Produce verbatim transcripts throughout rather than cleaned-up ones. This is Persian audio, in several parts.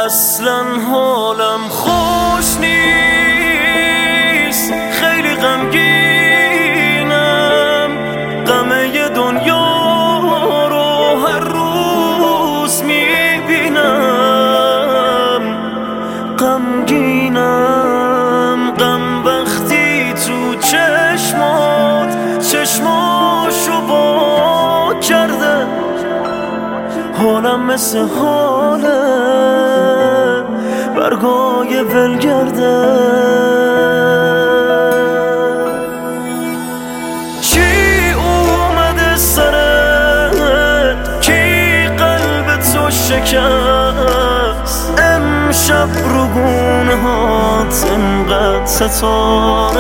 اصلا حالم خوش نیست، خیلی غمگینم. غم دنیا رو هر روز میبینم. غمگینم، غم وقتی تو چشمات چشماشو با کرده. حالم مثل حاله برگای ولگرده. چی اومده سرت؟ کی قلب تو شکست؟ امشب رو گونه هات انقدر ستاره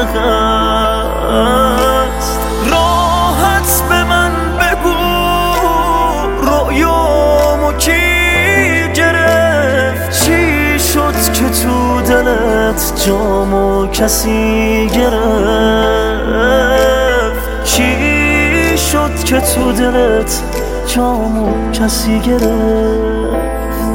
هست. راحت به من بگو رویامو کی گرفت؟ چی شد که تو دلت جامو کسی گرفت؟ چی شد که تو دلت جامو کسی گرفت؟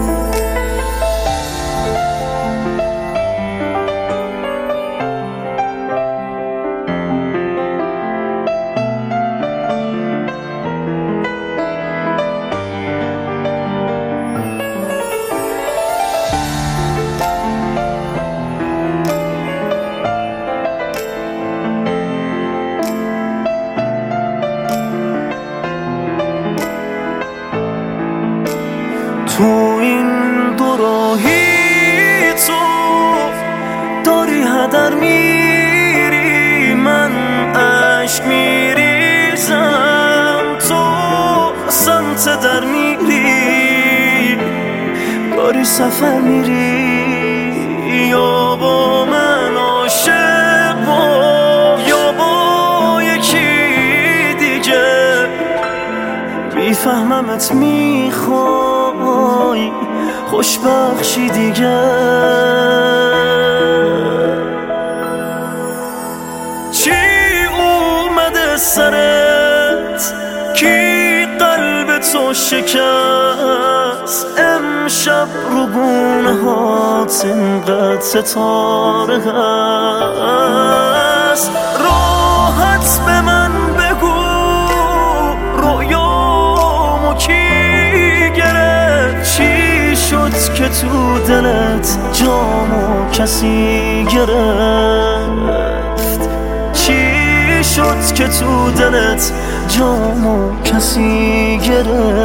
تو این دو راهی تو داری هدر میری، من عشق میریزم، تو سمت در میری، داری سفر میری. یا با من عاشق با، یا با یکی دیگه. میفهممت میخوای خوشبخشی دیگه. چی اومده سرت؟ کی قلب تو شکست؟ امشب رو گونه هات انقدر ستاره هست. راحت به من بگو رویامو کی گرفت؟ چی شد که تو دلت جامو کسی گرفت؟ چی شد که تو دلت جامو کسی گرفت؟